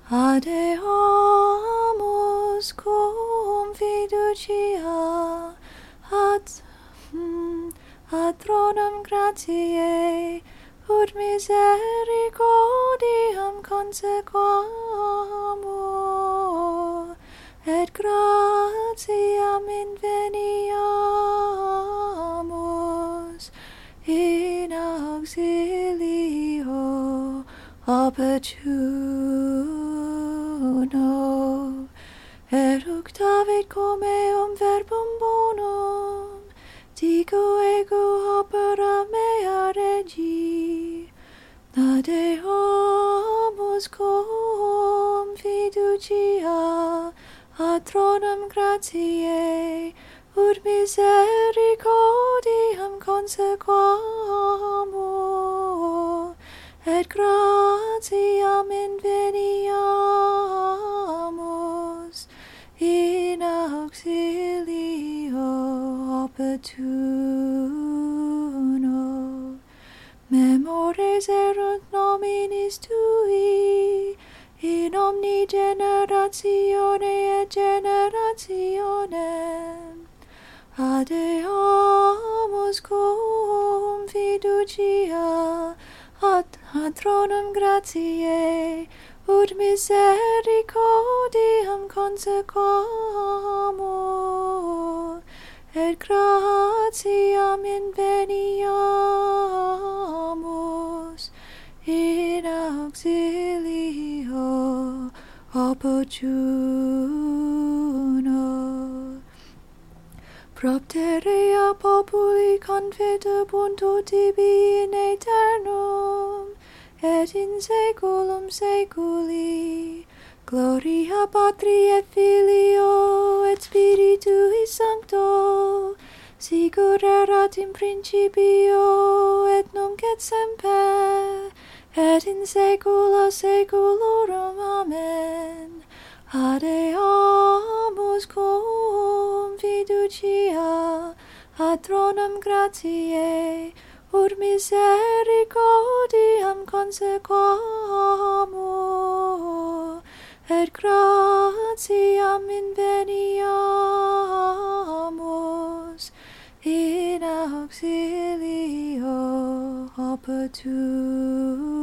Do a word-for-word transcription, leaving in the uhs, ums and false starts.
Adeamus cum fiducia ad, mm, ad thronum gratiae, ut misericordiam consequamur, et gratiam inveniamus in auxilio opportuno. Eructavit cum eum verbum bonum, dico ego opera mea regi. Adeamus cum fiducia ad thronum gratiae, ut misericordiam consequamur, et gratiam inveniamus in auxilio opportuno. Memores erunt nominis tui in omni generatione et generationem. Adeamus cum fiducia ad, ad thronum gratiae, ut misericordiam consequamur, et gratiam inveniamus in auxilio opportuno. Propterea populi confidebunt tibi in aeternum, et in saeculum saeculi. Gloria Patri et Filio et Spiritui Sancto, sicut erat in principio et nunc et semper, et in saecula saeculorum. Amen. Adeamus cum fiducia ad thronum gratiae, ut misericordiam consequamur, et gratiam inveniamus in auxilio opportuno.